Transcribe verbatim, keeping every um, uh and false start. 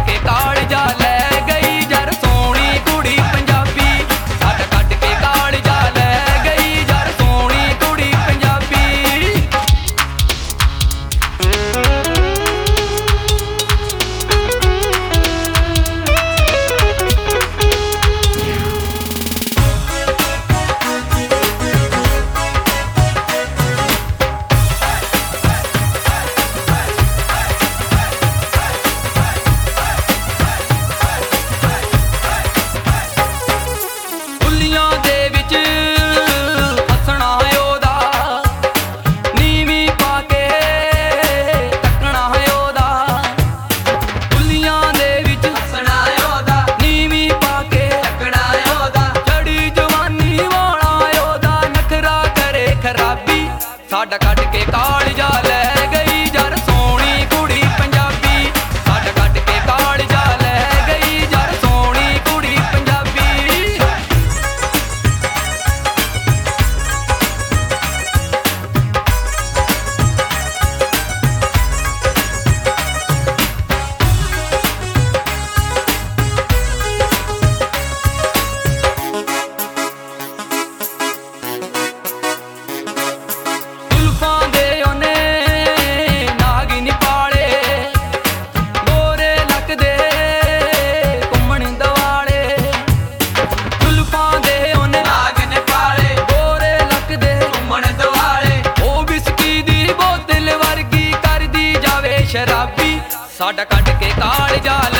ਕੇ ਕਾਲਜਾ ਲੈ ਗਈ ਜਰ ਸੋਹਣੀ ਕੁੜੀ ਪੰਜਾਬੀ। ਸਾਡਾ ਕੱਢ ਕੇ ਕਾਲਜਾ ਲੈ ਗਈ ਜਰ ਸੋਹਣੀ ਕੁੜੀ ਪੰਜਾਬੀ। ਸਾਡਾ ਕੱਢ ਕੇ ਕਾਲਜਾ ਲੈ ਗਈ ਜਰ ਸੋਹਣੀ ਕੁੜੀ ਪੰਜਾਬੀ। ਸਾਡਾ ਕੱਢ ਕੇ ਕਾਲਜਾ ਲੈ ਗਈ ਜਰ ਸੋਹਣੀ ਕੁੜੀ ਪੰਜਾਬੀ। ਸ਼ਰਾਬੀ ਸਾਡਾ ਕੱਢ ਕੇ ਕਾਲਜਾ